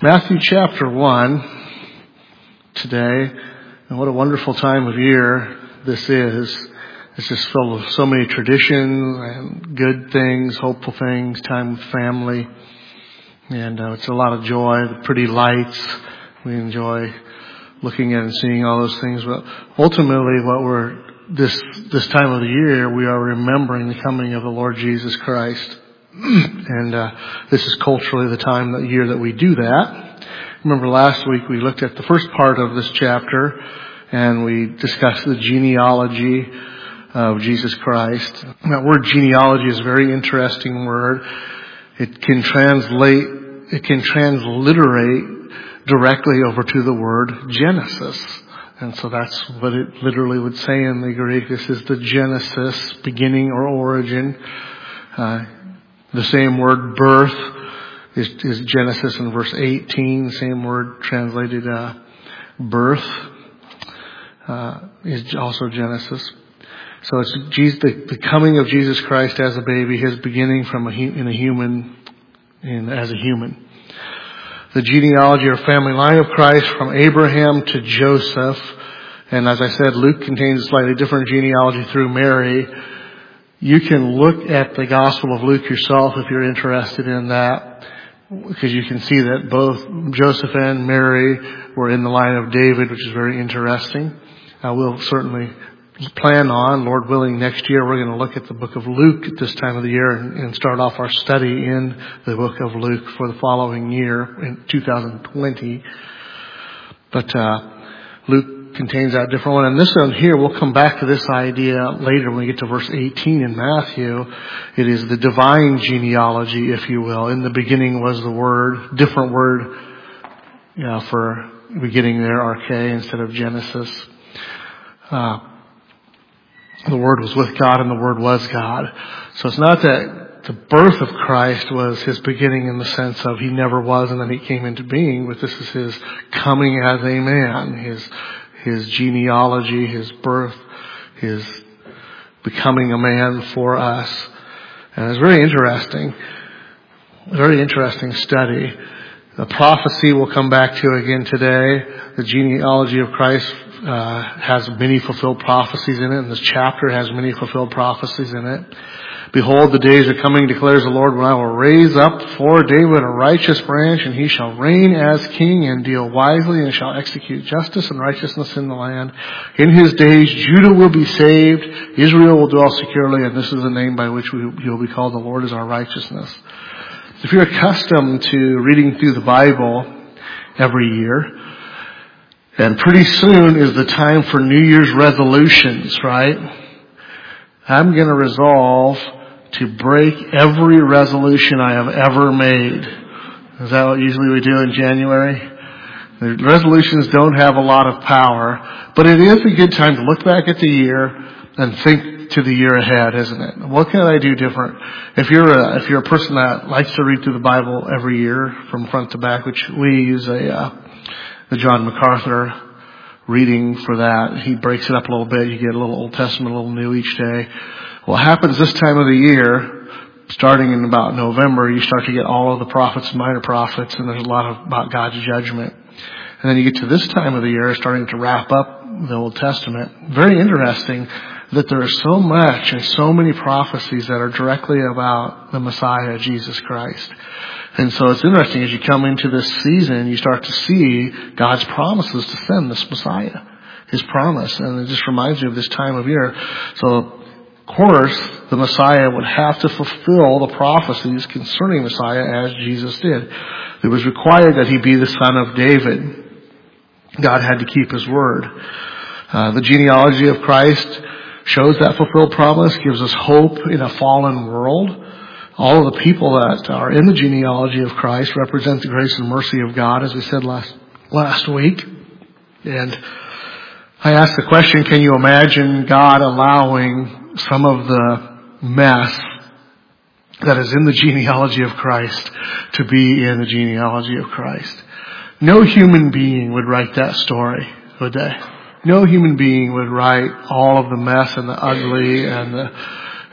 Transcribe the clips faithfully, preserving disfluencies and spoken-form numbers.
Matthew chapter one today, and what a wonderful time of year this is. It's just filled with so many traditions and good things, hopeful things, time with family. And uh, it's a lot of joy, the pretty lights. We enjoy looking at and seeing all those things. But ultimately, what we're this this time of the year, we are remembering the coming of the Lord Jesus Christ. And uh, this is culturally the time of the year that we do that. Remember last week we looked at the first part of this chapter and we discussed the genealogy of Jesus Christ. That word genealogy is a very interesting word. It can translate, it can transliterate directly over to the word Genesis. And so that's what it literally would say in the Greek. This is the Genesis, beginning or origin. Uh, The same word birth is, is Genesis in verse eighteen. The same word translated uh, birth uh, is also Genesis. So it's Jesus, the, the coming of Jesus Christ as a baby, his beginning from a, in a human, in, as a human. The genealogy or family line of Christ from Abraham to Joseph. And as I said, Luke contains a slightly different genealogy through Mary. You can look at the Gospel of Luke yourself if you're interested in that, because you can see that both Joseph and Mary were in the line of David, which is very interesting. Uh, we'll certainly plan on, Lord willing, next year we're going to look at the book of Luke at this time of the year and, and start off our study in the book of Luke for the following year in two thousand twenty. But uh Luke contains that different one. And this one here, we'll come back to this idea later when we get to verse eighteen in Matthew. It is the divine genealogy, if you will. In the beginning was the Word, different word, you know, for beginning there, arche instead of Genesis. Uh, the Word was with God and the Word was God. So it's not that the birth of Christ was his beginning in the sense of he never was and then he came into being, but this is his coming as a man, his his genealogy, his birth, his becoming a man for us. And it's very interesting, very interesting study. The prophecy we'll come back to again today. The genealogy of Christ uh, has many fulfilled prophecies in it, and this chapter has many fulfilled prophecies in it. Behold, the days are coming, declares the Lord, when I will raise up for David a righteous branch, and he shall reign as king and deal wisely and shall execute justice and righteousness in the land. In his days, Judah will be saved, Israel will dwell securely, and this is the name by which we will be called the Lord is our righteousness. If you're accustomed to reading through the Bible every year, and pretty soon is the time for New Year's resolutions, right? I'm going to resolve to break every resolution I have ever made. Is that what usually we do in January? The resolutions don't have a lot of power, but it is a good time to look back at the year and think to the year ahead, isn't it? What can I do different? If you're a, if you're a person that likes to read through the Bible every year from front to back, which we use a, uh, the John MacArthur reading for that. He breaks it up a little bit. You get a little Old Testament, a little New each day. What happens this time of the year, starting in about November, you start to get all of the prophets and minor prophets, and there's a lot of, about God's judgment. And then you get to this time of the year, starting to wrap up the Old Testament. Very interesting that there is so much and so many prophecies that are directly about the Messiah, Jesus Christ. And so it's interesting as you come into this season, you start to see God's promises to send this Messiah, his promise. And it just reminds you of this time of year. So, of course, the Messiah would have to fulfill the prophecies concerning Messiah as Jesus did. It was required that he be the son of David. God had to keep his word. Uh, the genealogy of Christ shows that fulfilled promise, gives us hope in a fallen world. All of the people that are in the genealogy of Christ represent the grace and mercy of God, as we said last last week. And I asked the question, can you imagine God allowing some of the mess that is in the genealogy of Christ to be in the genealogy of Christ? No human being would write that story, would they? No human being would write all of the mess and the ugly and the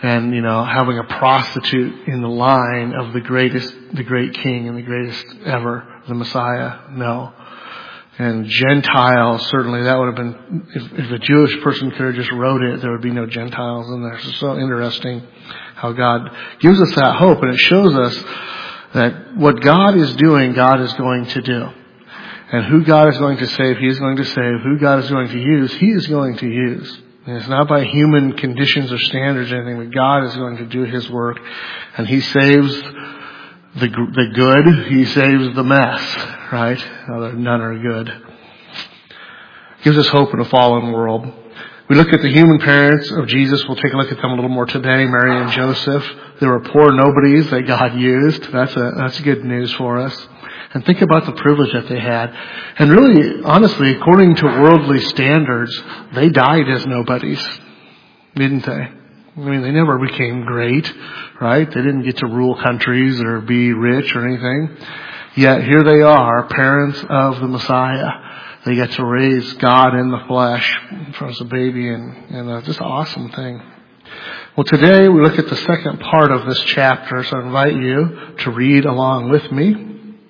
and, you know, having a prostitute in the line of the greatest, the great king and the greatest ever, the Messiah. No. And Gentiles, certainly that would have been, if, if a Jewish person could have just wrote it, there would be no Gentiles in there. So it's so interesting how God gives us that hope, and it shows us that what God is doing, God is going to do. And who God is going to save, He is going to save. Who God is going to use, He is going to use. And it's not by human conditions or standards or anything, but God is going to do His work. And He saves the the good, He saves the mess, right? None are good. Gives us hope in a fallen world. We look at the human parents of Jesus. We'll take a look at them a little more today. Mary and Joseph. They were poor nobodies that God used. That's a, that's good news for us. And think about the privilege that they had. And really, honestly, according to worldly standards, they died as nobodies. Didn't they? I mean, they never became great, right? They didn't get to rule countries or be rich or anything. Yet here they are, parents of the Messiah. They get to raise God in the flesh as a baby, and, and uh, just an awesome thing. Well, today we look at the second part of this chapter, so I invite you to read along with me.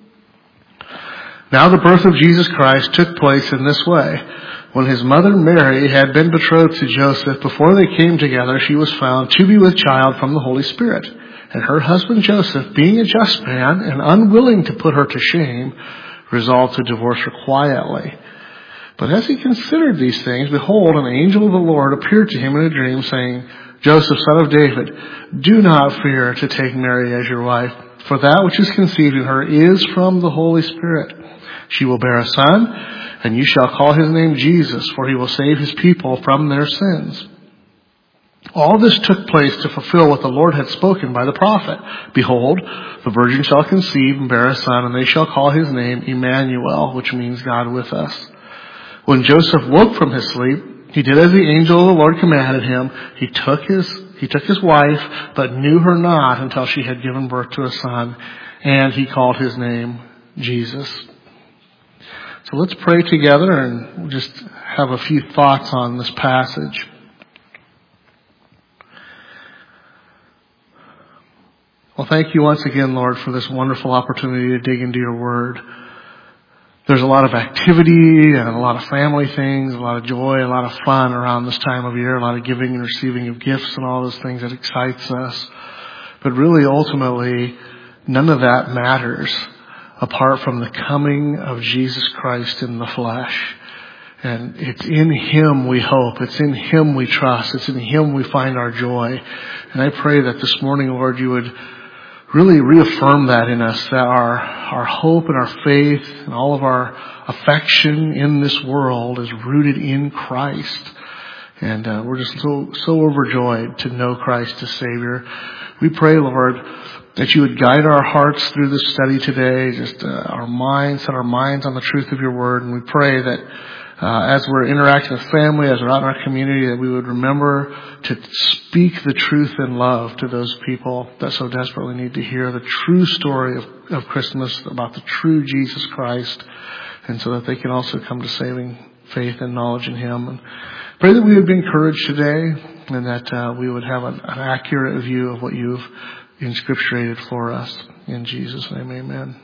Now the birth of Jesus Christ took place in this way. When his mother Mary had been betrothed to Joseph, before they came together, she was found to be with child from the Holy Spirit. And her husband Joseph, being a just man and unwilling to put her to shame, resolved to divorce her quietly. But as he considered these things, behold, an angel of the Lord appeared to him in a dream, saying, Joseph, son of David, do not fear to take Mary as your wife, for that which is conceived in her is from the Holy Spirit. She will bear a son, and you shall call his name Jesus, for he will save his people from their sins. All this took place to fulfill what the Lord had spoken by the prophet. Behold, the virgin shall conceive and bear a son, and they shall call his name Emmanuel, which means God with us. When Joseph woke from his sleep, he did as the angel of the Lord commanded him. He took his, he took his wife, but knew her not until she had given birth to a son, and he called his name Jesus. So let's pray together and just have a few thoughts on this passage. Well, thank you once again, Lord, for this wonderful opportunity to dig into your word. There's a lot of activity and a lot of family things, a lot of joy, a lot of fun around this time of year, a lot of giving and receiving of gifts and all those things that excites us. But really, ultimately, none of that matters apart from the coming of Jesus Christ in the flesh. And it's in Him we hope. It's in Him we trust. It's in Him we find our joy. And I pray that this morning, Lord, you would really reaffirm that in us, that our, our hope and our faith and all of our affection in this world is rooted in Christ. And uh, we're just so, so overjoyed to know Christ as Savior. We pray, Lord, that you would guide our hearts through this study today, just uh, our minds, set our minds on the truth of your word. And we pray that uh, as we're interacting with family, as we're out in our community, that we would remember to speak the truth in love to those people that so desperately need to hear the true story of, of Christmas, about the true Jesus Christ, and so that they can also come to saving faith and knowledge in Him. And pray that we would be encouraged today, and that uh, we would have an, an accurate view of what you've inscripturated for us. In Jesus' name, amen.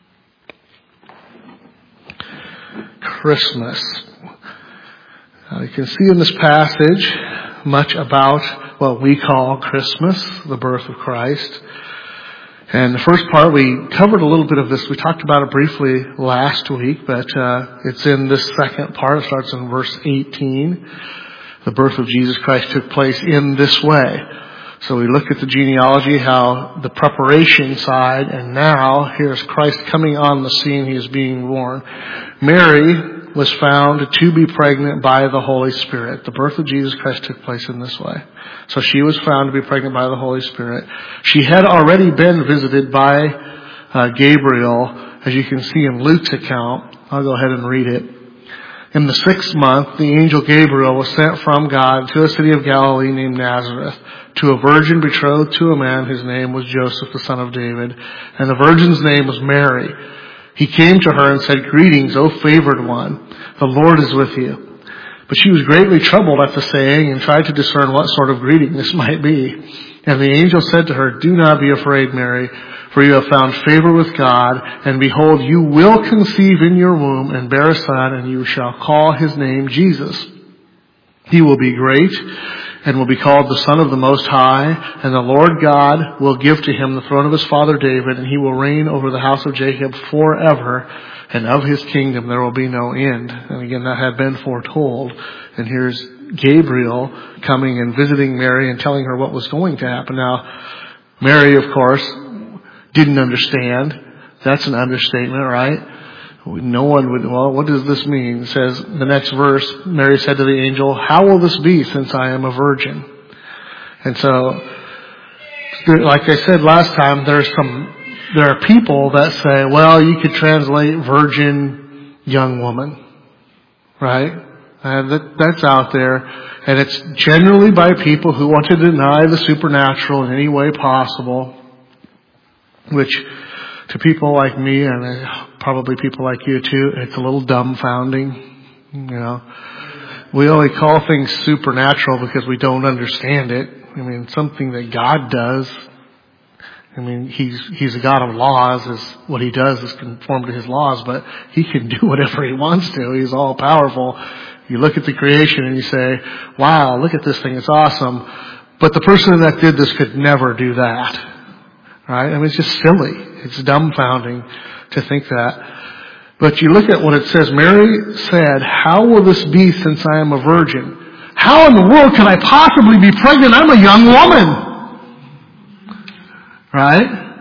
Christmas. Uh, you can see in this passage much about what we call Christmas, the birth of Christ. And the first part, we covered a little bit of this. We talked about it briefly last week, but uh, it's in this second part. It starts in verse eighteen. The birth of Jesus Christ took place in this way. So we look at the genealogy, how the preparation side, and now here's Christ coming on the scene. He is being born. Mary was found to be pregnant by the Holy Spirit. The birth of Jesus Christ took place in this way. So she was found to be pregnant by the Holy Spirit. She had already been visited by uh, Gabriel, as you can see in Luke's account. I'll go ahead and read it. In the sixth month, the angel Gabriel was sent from God to a city of Galilee named Nazareth, to a virgin betrothed to a man whose name was Joseph, the son of David, and the virgin's name was Mary. He came to her and said, "Greetings, O favored one, the Lord is with you." But she was greatly troubled at the saying and tried to discern what sort of greeting this might be. And the angel said to her, "Do not be afraid, Mary, for you have found favor with God, and behold, you will conceive in your womb and bear a son, and you shall call his name Jesus. He will be great and will be called the Son of the Most High, and the Lord God will give to him the throne of his father David, and he will reign over the house of Jacob forever, and of his kingdom there will be no end." And again, that had been foretold. And here's Gabriel coming and visiting Mary and telling her what was going to happen. Now, Mary, of course, didn't understand. That's an understatement, right? No one would, well, what does this mean? It says, the next verse, Mary said to the angel, "How will this be since I am a virgin?" And so, like I said last time, there's some, there are people that say, well, you could translate virgin young woman, right? And that, that's out there. And it's generally by people who want to deny the supernatural in any way possible, which to people like me and probably people like you too, it's a little dumbfounding. You know, we only call things supernatural because we don't understand it. I mean, something that God does. I mean, he's he's a God of laws. Is what he does is conform to his laws, but he can do whatever he wants to. He's all powerful. You look at the creation and you say, "Wow, look at this thing. It's awesome." But the person that did this could never do that. Right? I mean, it's just silly. It's dumbfounding to think that. But you look at what it says. Mary said, "How will this be since I am a virgin? How in the world can I possibly be pregnant? I'm a young woman." Right?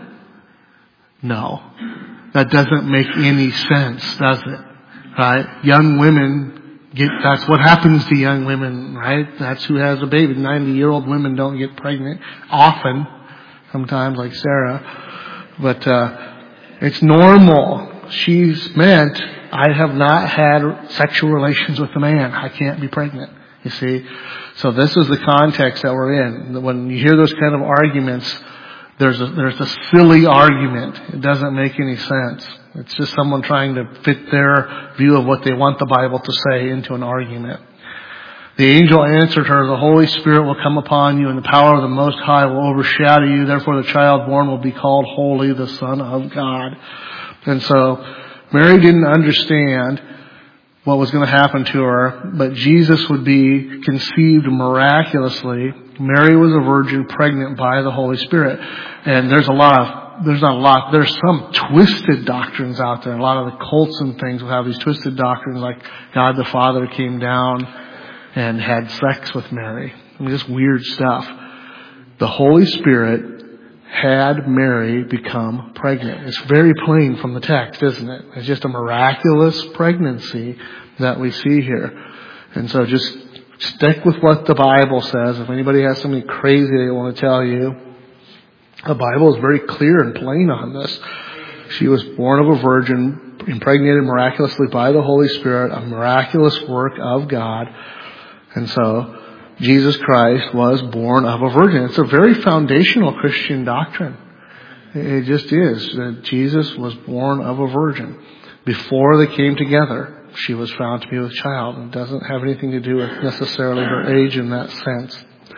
No. That doesn't make any sense, does it? Right? Young women get, that's what happens to young women, right? That's who has a baby. ninety-year-old women don't get pregnant often. Sometimes, like Sarah. But, uh, it's normal. She's meant, I have not had sexual relations with a man. I can't be pregnant. You see? So this is the context that we're in. When you hear those kind of arguments, there's a, there's a silly argument. It doesn't make any sense. It's just someone trying to fit their view of what they want the Bible to say into an argument. The angel answered her, "The Holy Spirit will come upon you, and the power of the Most High will overshadow you. Therefore the child born will be called Holy, the Son of God." And so Mary didn't understand what was going to happen to her, but Jesus would be conceived miraculously. Mary was a virgin pregnant by the Holy Spirit. And there's a lot of, there's not a lot, there's some twisted doctrines out there. A lot of the cults and things will have these twisted doctrines like God the Father came down and had sex with Mary. I mean, just weird stuff. The Holy Spirit had Mary become pregnant. It's very plain from the text, isn't it? It's just a miraculous pregnancy that we see here. And so just stick with what the Bible says. If anybody has something crazy they want to tell you, the Bible is very clear and plain on this. She was born of a virgin, impregnated miraculously by the Holy Spirit, a miraculous work of God. And so Jesus Christ was born of a virgin. It's a very foundational Christian doctrine. It just is. That Jesus was born of a virgin. Before they came together, she was found to be with child. It doesn't have anything to do with necessarily her age in that sense.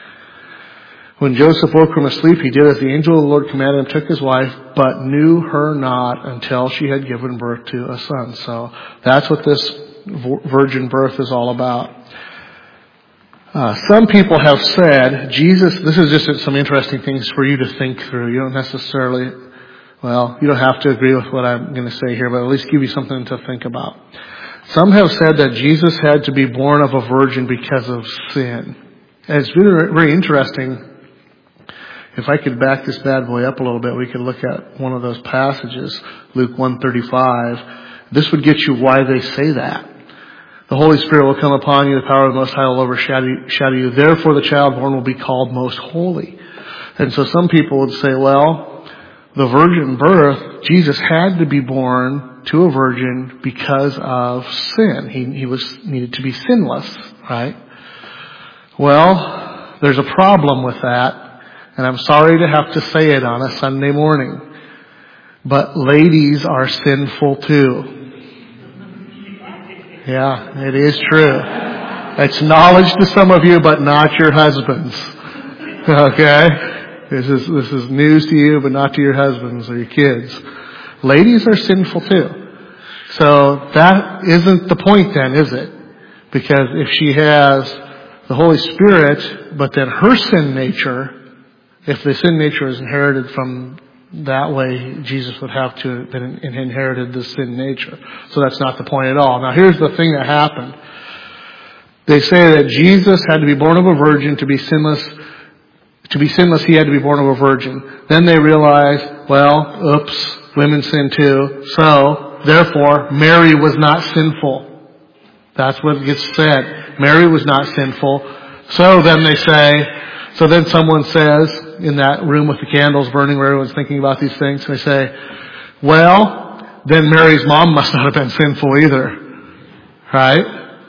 When Joseph woke from his sleep, he did as the angel of the Lord commanded him, took his wife, but knew her not until she had given birth to a son. So that's what this virgin birth is all about. Uh, some people have said, Jesus, this is just some interesting things for you to think through. You don't necessarily, well, you don't have to agree with what I'm going to say here, but at least give you something to think about. Some have said that Jesus had to be born of a virgin because of sin. And it's very, very interesting. If I could back this bad boy up a little bit, we could look at one of those passages, Luke one thirty-five. This would get you why they say that. The Holy Spirit will come upon you, the power of the Most High will overshadow you. Therefore the child born will be called most holy. And so some people would say, well, the virgin birth, Jesus had to be born to a virgin because of sin. He, he was needed to be sinless, right? Well, there's a problem with that, and I'm sorry to have to say it on a Sunday morning, but ladies are sinful too. Yeah, it is true. It's knowledge to some of you, but not your husbands. Okay? This is, this is news to you, but not to your husbands or your kids. Ladies are sinful too. So that isn't the point then, is it? Because if she has the Holy Spirit, but then her sin nature, if the sin nature is inherited from that way, Jesus would have to have been inherited the sin nature. So that's not the point at all. Now here's the thing that happened. They say that Jesus had to be born of a virgin to be sinless. To be sinless, he had to be born of a virgin. Then they realized, well, oops, women sin too. So, therefore, Mary was not sinful. That's what gets said. Mary was not sinful. So then they say, so then someone says, in that room with the candles burning where everyone's thinking about these things, they say, well, then Mary's mom must not have been sinful either. Right?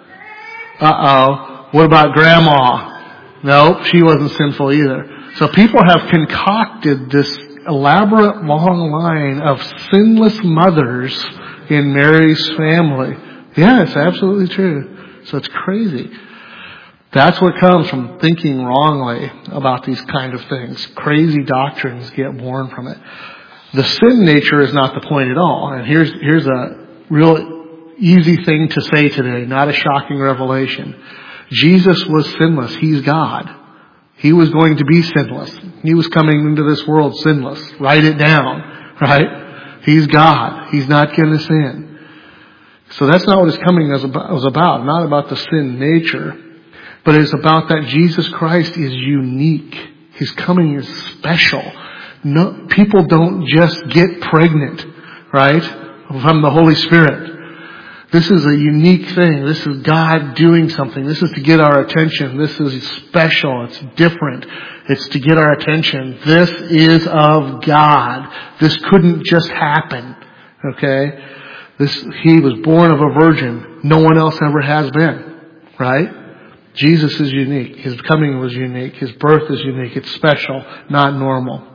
Uh-oh. What about grandma? No, she wasn't sinful either. So people have concocted this elaborate long line of sinless mothers in Mary's family. Yeah, it's absolutely true. So it's crazy. That's what comes from thinking wrongly about these kind of things. Crazy doctrines get born from it. The sin nature is not the point at all. And here's, here's a real easy thing to say today, not a shocking revelation. Jesus was sinless. He's God. He was going to be sinless. He was coming into this world sinless. Write it down, right? He's God. He's not going to sin. So that's not what his coming was about. Not about the sin nature. But it's about that Jesus Christ is unique. His coming is special. No, people don't just get pregnant, right? From the Holy Spirit. This is a unique thing. This is God doing something. This is to get our attention. This is special. It's different. It's to get our attention. This is of God. This couldn't just happen. Okay? This, he was born of a virgin. No one else ever has been. Right? Jesus is unique. His coming was unique. His birth is unique. It's special, not normal.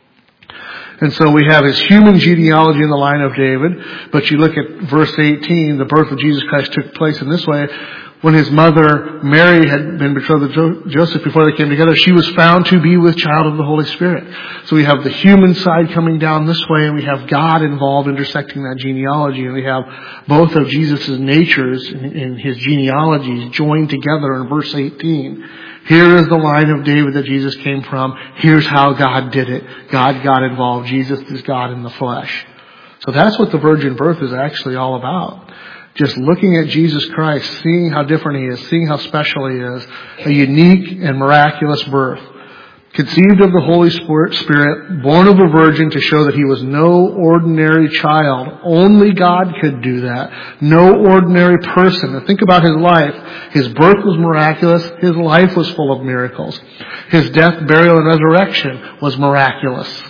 And so we have his human genealogy in the line of David. But you look at verse eighteen, the birth of Jesus Christ took place in this way. When his mother, Mary, had been betrothed to Joseph before they came together, she was found to be with child of the Holy Spirit. So we have the human side coming down this way, and we have God involved intersecting that genealogy. And we have both of Jesus' natures in, in his genealogies joined together in verse eighteen. Here is the line of David that Jesus came from. Here's how God did it. God got involved. Jesus is God in the flesh. So that's what the virgin birth is actually all about. Just looking at Jesus Christ, seeing how different he is, seeing how special he is. A unique and miraculous birth. Conceived of the Holy Spirit, born of a virgin to show that he was no ordinary child. Only God could do that. No ordinary person. And think about his life. His birth was miraculous. His life was full of miracles. His death, burial, and resurrection was miraculous.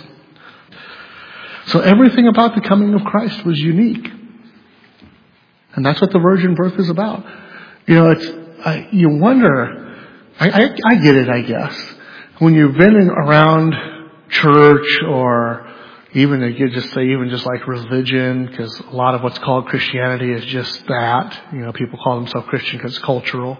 So everything about the coming of Christ was unique. And that's what the virgin birth is about. You know, it's, I, you wonder, I, I, I get it, I guess. When you've been in, around church, or even, you could just say even just like religion, because a lot of what's called Christianity is just that. You know, people call themselves Christian because it's cultural.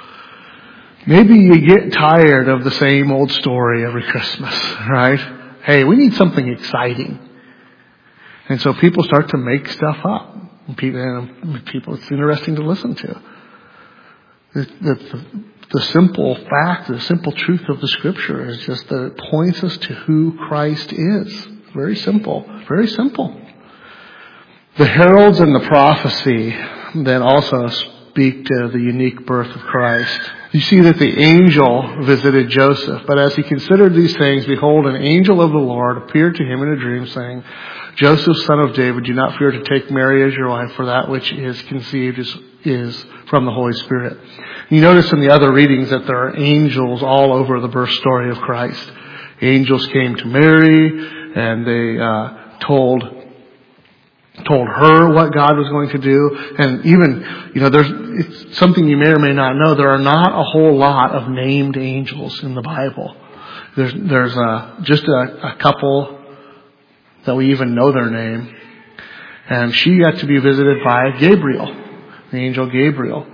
Maybe you get tired of the same old story every Christmas, right? Hey, we need something exciting. And so people start to make stuff up. And people, and people, it's interesting to listen to. The, the, the simple fact, the simple truth of the Scripture is just that it points us to who Christ is. Very simple. Very simple. The heralds and the prophecy then also speak to the unique birth of Christ. You see that the angel visited Joseph, but as he considered these things, behold, an angel of the Lord appeared to him in a dream, saying, Joseph, son of David, do not fear to take Mary as your wife, for that which is conceived is, is from the Holy Spirit. You notice in the other readings that there are angels all over the birth story of Christ. Angels came to Mary, and they uh, told told her what God was going to do. And even, you know, there's it's something you may or may not know. There are not a whole lot of named angels in the Bible. There's there's a, just a, a couple that we even know their name. And she got to be visited by Gabriel, the angel Gabriel.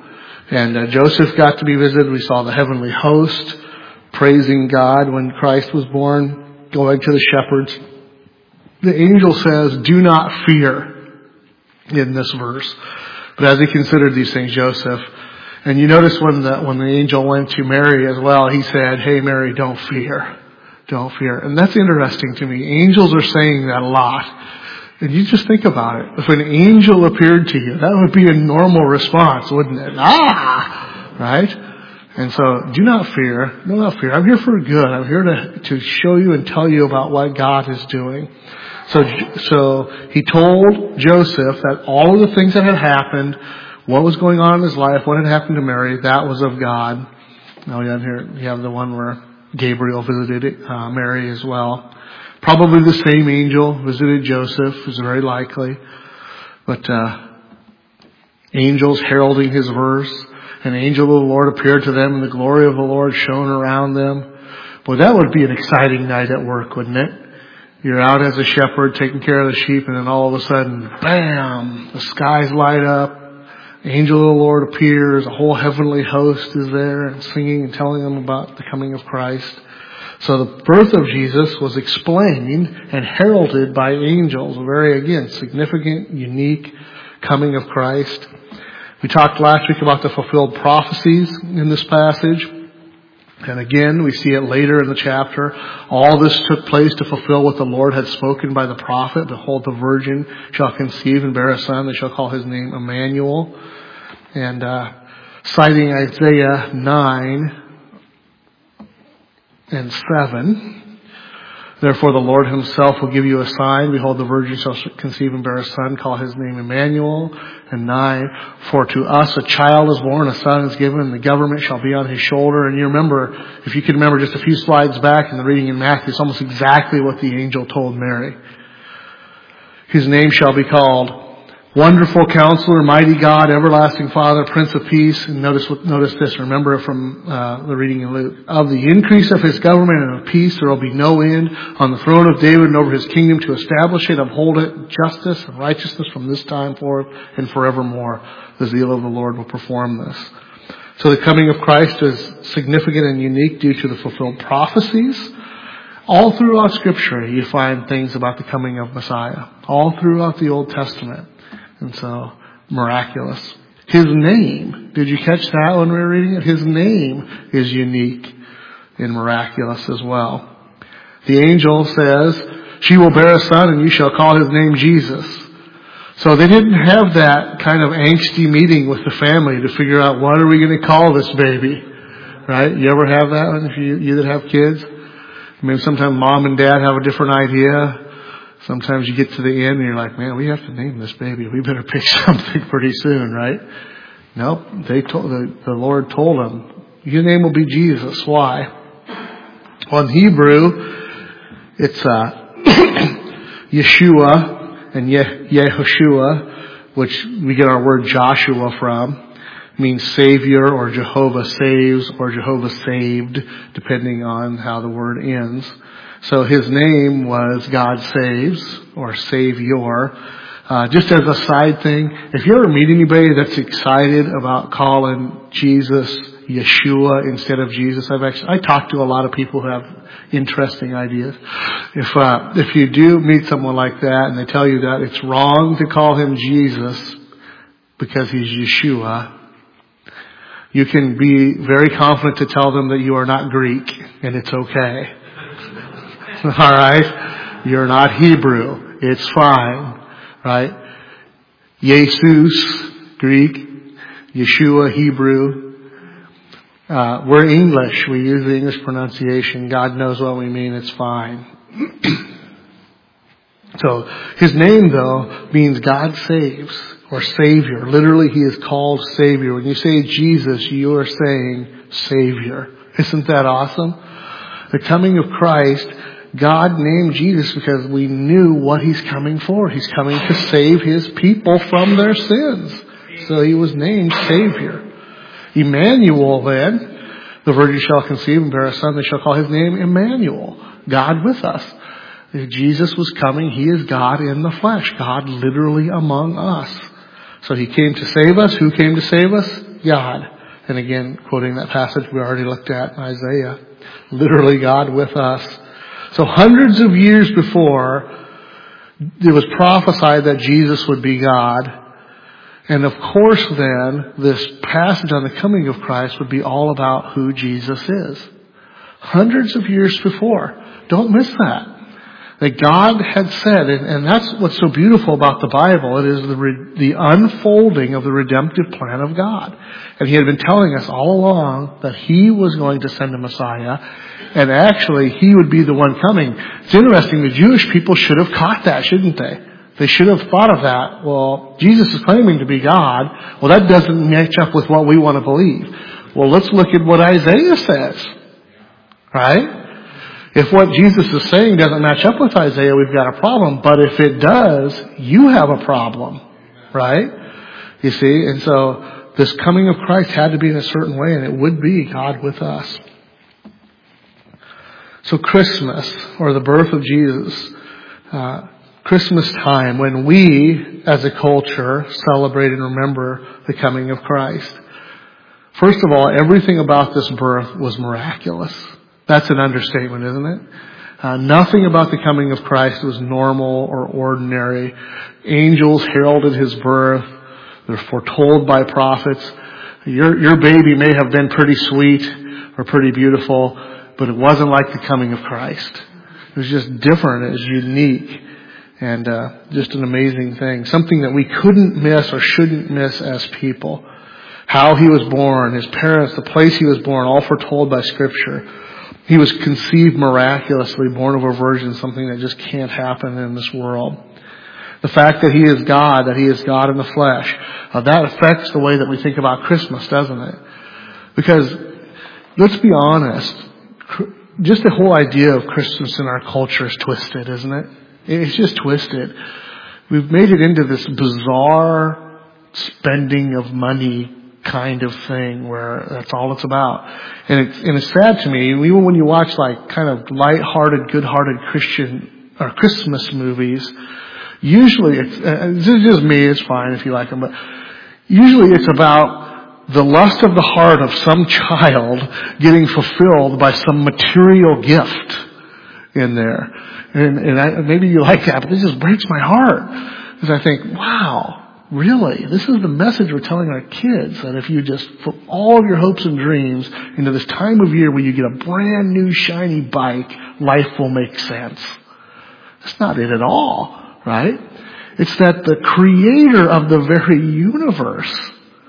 And uh, Joseph got to be visited. We saw the heavenly host praising God when Christ was born, going to the shepherds. The angel says, do not fear in this verse. But as he considered these things, Joseph, and you notice when the, when the angel went to Mary as well, he said, hey Mary, don't fear. Don't fear. And that's interesting to me. Angels are saying that a lot. And you just think about it. If an angel appeared to you, that would be a normal response, wouldn't it? Ah! Right? And so, do not fear. Do not fear. I'm here for good. I'm here to, to show you and tell you about what God is doing. So, so he told Joseph that all of the things that had happened, what was going on in his life, what had happened to Mary, that was of God. Now you have here, you have the one where Gabriel visited uh, Mary as well. Probably the same angel visited Joseph, is very likely. But uh angels heralding his verse. An angel of the Lord appeared to them, and the glory of the Lord shone around them. Boy, that would be an exciting night at work, wouldn't it? You're out as a shepherd taking care of the sheep, and then all of a sudden, bam, the skies light up. Angel of the Lord appears. A whole heavenly host is there and singing and telling them about the coming of Christ. So the birth of Jesus was explained and heralded by angels. A very, again, significant, unique coming of Christ. We talked last week about the fulfilled prophecies in this passage. And again, we see it later in the chapter. All this took place to fulfill what the Lord had spoken by the prophet. Behold, the virgin shall conceive and bear a son. They shall call his name Emmanuel. And uh citing Isaiah nine and seven. Therefore the Lord himself will give you a sign. Behold, the virgin shall conceive and bear a son. Call his name Emmanuel. And nine, for to us a child is born, a son is given, and the government shall be on his shoulder. And you remember, if you can remember just a few slides back in the reading in Matthew, it's almost exactly what the angel told Mary. His name shall be called Wonderful Counselor, Mighty God, Everlasting Father, Prince of Peace. And notice notice this, remember from uh, the reading in Luke. Of the increase of his government and of peace there will be no end on the throne of David and over his kingdom, to establish it, uphold it, justice and righteousness from this time forth and forevermore. The zeal of the Lord will perform this. So the coming of Christ is significant and unique due to the fulfilled prophecies. All throughout Scripture you find things about the coming of Messiah. All throughout the Old Testament. And so, miraculous. His name, did you catch that when we were reading it? His name is unique and miraculous as well. The angel says, she will bear a son and you shall call his name Jesus. So they didn't have that kind of angsty meeting with the family to figure out what are we going to call this baby. Right? You ever have that one? If you, you that have kids? Maybe sometimes mom and dad have a different idea. Sometimes you get to the end and you're like, man, we have to name this baby. We better pick something pretty soon, right? Nope. They told, the, the Lord told them, your name will be Jesus. Why? Well, in Hebrew, it's, uh, Yeshua and Ye- Yehoshua, which we get our word Joshua from, means Savior or Jehovah saves or Jehovah saved, depending on how the word ends. So his name was God Saves or Savior. Uh, just as a side thing, if you ever meet anybody that's excited about calling Jesus Yeshua instead of Jesus, I've actually, I talk to a lot of people who have interesting ideas. If, uh, if you do meet someone like that and they tell you that it's wrong to call him Jesus because he's Yeshua, you can be very confident to tell them that you are not Greek and it's okay. All right? You're not Hebrew. It's fine. Right? Jesus, Greek. Yeshua, Hebrew. Uh, we're English. We use the English pronunciation. God knows what we mean. It's fine. So, his name though means God saves or Savior. Literally, he is called Savior. When you say Jesus, you are saying Savior. Isn't that awesome? The coming of Christ, God named Jesus because we knew what he's coming for. He's coming to save his people from their sins. So he was named Savior. Emmanuel then, the virgin shall conceive and bear a son. They shall call his name Emmanuel, God with us. If Jesus was coming, he is God in the flesh, God literally among us. So he came to save us. Who came to save us? God. And again, quoting that passage we already looked at in Isaiah, literally God with us. So hundreds of years before, it was prophesied that Jesus would be God. And of course then, this passage on the coming of Christ would be all about who Jesus is. Hundreds of years before. Don't miss that. That God had said, and, and that's what's so beautiful about the Bible, it is the, re, the unfolding of the redemptive plan of God. And He had been telling us all along that He was going to send a Messiah, and actually He would be the one coming. It's interesting, the Jewish people should have caught that, shouldn't they? They should have thought of that. Well, Jesus is claiming to be God. Well, that doesn't match up with what we want to believe. Well, let's look at what Isaiah says. Right? If what Jesus is saying doesn't match up with Isaiah, we've got a problem. But if it does, you have a problem. Right? You see? And so this coming of Christ had to be in a certain way, and it would be God with us. So Christmas, or the birth of Jesus, uh, Christmas time, when we, as a culture, celebrate and remember the coming of Christ. First of all, everything about this birth was miraculous. That's an understatement, isn't it? Uh, nothing about the coming of Christ was normal or ordinary. Angels heralded His birth. They're foretold by prophets. Your, your baby may have been pretty sweet or pretty beautiful, but it wasn't like the coming of Christ. It was just different. It was unique. And uh, just an amazing thing. Something that we couldn't miss or shouldn't miss as people. How He was born, His parents, the place He was born, all foretold by Scripture. He was conceived miraculously, born of a virgin, something that just can't happen in this world. The fact that He is God, that He is God in the flesh, uh, that affects the way that we think about Christmas, doesn't it? Because, let's be honest, just the whole idea of Christmas in our culture is twisted, isn't it? It's just twisted. We've made it into this bizarre spending of money kind of thing where that's all it's about. And it's, and it's sad to me, even when you watch like kind of light-hearted, good-hearted Christian or Christmas movies, usually it's, uh, this is just me, it's fine if you like them, but usually it's about the lust of the heart of some child getting fulfilled by some material gift in there. And, and I, maybe you like that, but this just breaks my heart. Because I think, wow, really? This is the message we're telling our kids, that if you just put all of your hopes and dreams into this time of year where you get a brand new shiny bike, life will make sense. That's not it at all, right? It's that the Creator of the very universe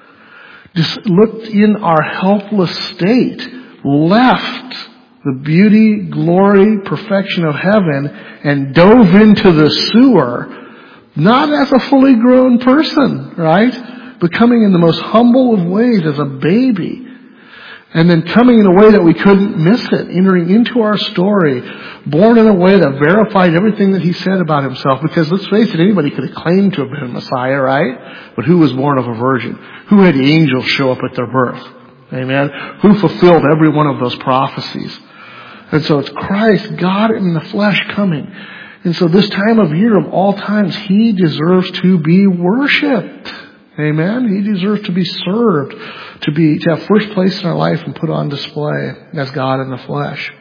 just looked in our helpless state, left the beauty, glory, perfection of heaven, and dove into the sewer, not as a fully grown person, right? But coming in the most humble of ways as a baby. And then coming in a way that we couldn't miss it, entering into our story, born in a way that verified everything that He said about Himself. Because let's face it, anybody could have claimed to have been a Messiah, right? But who was born of a virgin? Who had angels show up at their birth? Amen? Who fulfilled every one of those prophecies? And so it's Christ, God in the flesh, coming. And so this time of year of all times, He deserves to be worshipped. Amen? He deserves to be served, to be to have first place in our life and put on display as God in the flesh.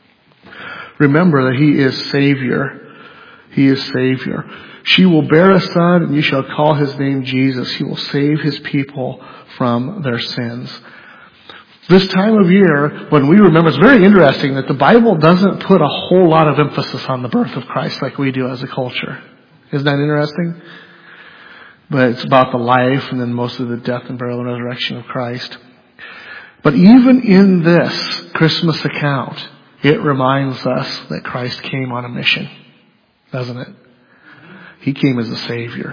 Remember that He is Savior. He is Savior. She will bear a son, and you shall call His name Jesus. He will save His people from their sins. This time of year, when we remember, it's very interesting that the Bible doesn't put a whole lot of emphasis on the birth of Christ like we do as a culture. Isn't that interesting? But it's about the life and then most of the death and burial and resurrection of Christ. But even in this Christmas account, it reminds us that Christ came on a mission, doesn't it? He came as a Savior.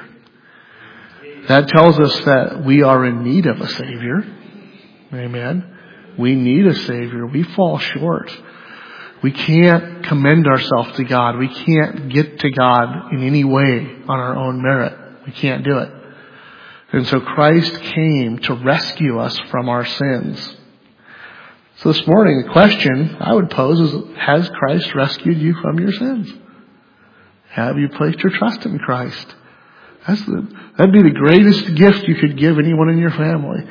That tells us that we are in need of a Savior. Amen. We need a Savior. We fall short. We can't commend ourselves to God. We can't get to God in any way on our own merit. We can't do it. And so Christ came to rescue us from our sins. So this morning, the question I would pose is, has Christ rescued you from your sins? Have you placed your trust in Christ? That's the, that'd be the greatest gift you could give anyone in your family.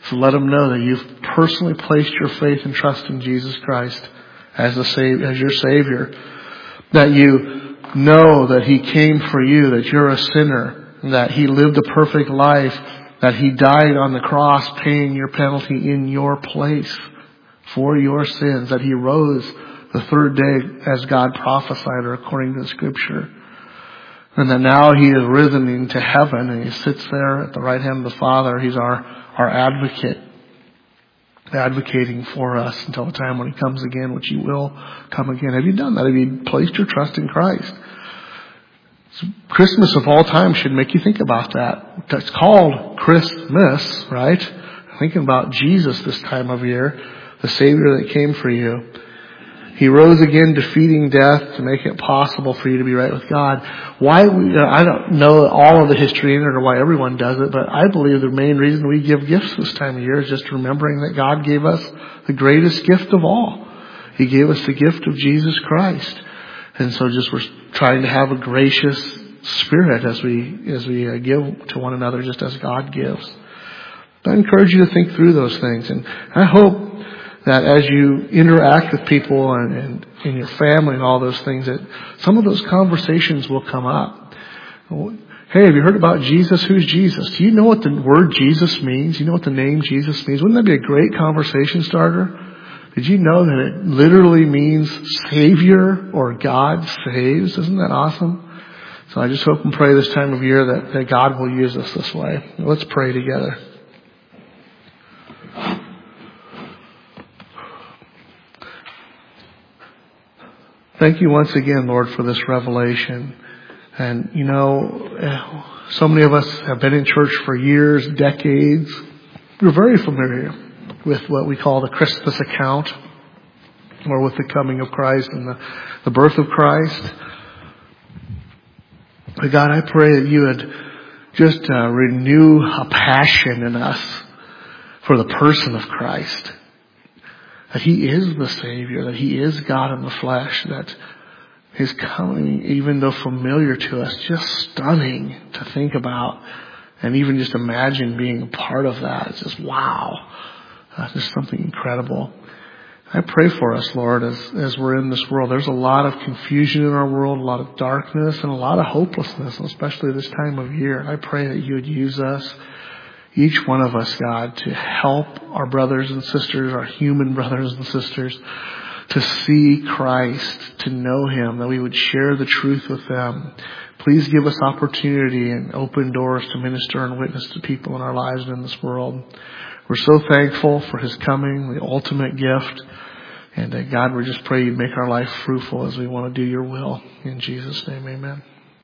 So let them know that you've personally placed your faith and trust in Jesus Christ as the Savior, as your Savior. That you know that He came for you, that you're a sinner, that He lived a perfect life, that He died on the cross paying your penalty in your place for your sins, that He rose the third day as God prophesied or according to the Scripture. And that now He is risen into heaven and He sits there at the right hand of the Father. He's our, our advocate, advocating for us until the time when He comes again, which He will come again. Have you done that? Have you placed your trust in Christ? So Christmas of all time should make you think about that. It's called Christmas, right? Thinking about Jesus this time of year, the Savior that came for you. He rose again, defeating death to make it possible for you to be right with God. Why we, I don't know all of the history in it or why everyone does it, but I believe the main reason we give gifts this time of year is just remembering that God gave us the greatest gift of all. He gave us the gift of Jesus Christ. And so just we're trying to have a gracious spirit as we, as we uh, give to one another just as God gives. I encourage you to think through those things. And I hope that as you interact with people and, and in your family and all those things, that some of those conversations will come up. Hey, have you heard about Jesus? Who's Jesus? Do you know what the word Jesus means? Do you know what the name Jesus means? Wouldn't that be a great conversation starter? Did you know that it literally means Savior or God saves? Isn't that awesome? So I just hope and pray this time of year that, that God will use us this way. Let's pray together. Thank you once again, Lord, for this revelation. And, you know, so many of us have been in church for years, decades. We're very familiar with what we call the Christmas account, or with the coming of Christ and the, the birth of Christ. But God, I pray that you would just uh, renew a passion in us for the person of Christ. That He is the Savior, that He is God in the flesh, that His coming, even though familiar to us, just stunning to think about and even just imagine being a part of that. It's just wow. Uh, just something incredible. I pray for us, Lord, as, as we're in this world. There's a lot of confusion in our world, a lot of darkness, and a lot of hopelessness, especially this time of year. I pray that you would use us, each one of us, God, to help our brothers and sisters, our human brothers and sisters, to see Christ, to know Him, that we would share the truth with them. Please give us opportunity and open doors to minister and witness to people in our lives and in this world. We're so thankful for His coming, the ultimate gift. And uh, God, we just pray you'd make our life fruitful as we want to do your will. In Jesus' name, amen.